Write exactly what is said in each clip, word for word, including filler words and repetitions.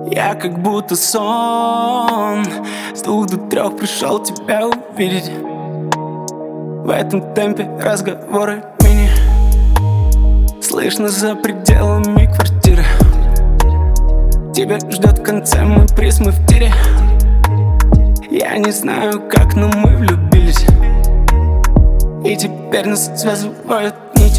Я как будто сон. С двух до трех пришел тебя увидеть. В этом темпе разговоры мини. Слышно за пределами квартиры. Тебя ждет в конце мой приз, мы в тире. Я не знаю как, но мы влюбились. И теперь нас связывают нити.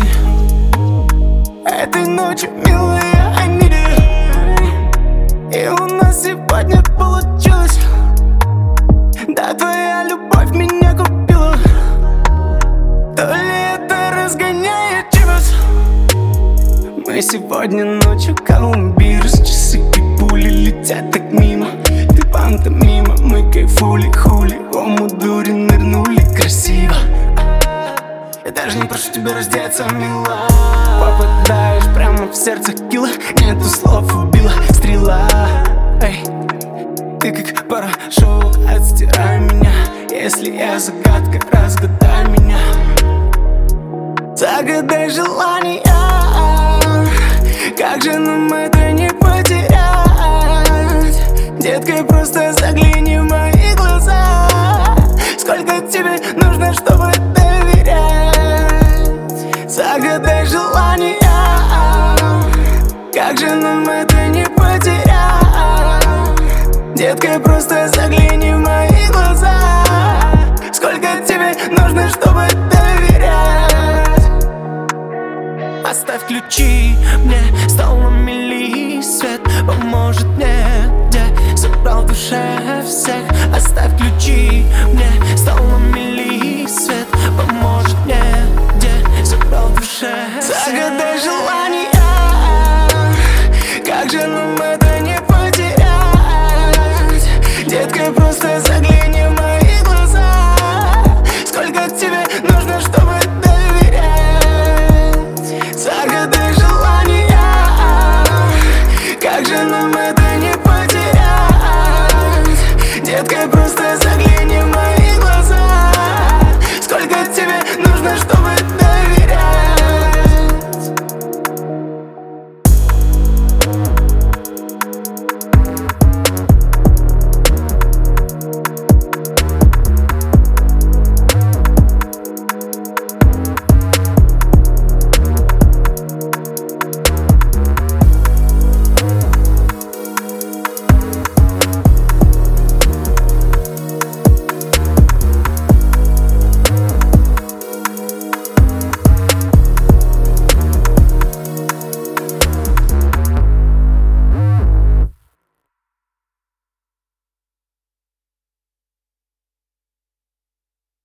Этой ночью, милая, I need it. И у нас сегодня получилось. Да, твоя любовь меня купила. То ли это разгоняет чивас. Мы сегодня ночью Колумбирос. Часы и пули летят так мимо. Ты пантомима, мы кайфули, хули. Ому дури нырнули красиво. Я даже не прошу тебя раздеться, мила. Попадаешь прямо в сердце килла. Нету слов, убила стрела. Эй, ты как порошок, отстирай меня. Если я загадка, разгадай меня. Загадай желание. Как же нам это не потерять? Детка, просто загляни в мои глаза. Сколько тебе нужно, чтобы доверять? Загадай желание. Как же нам это не потерять? Детка, просто загляни в мои глаза. Сколько тебе нужно, чтобы доверять? Оставь ключи мне.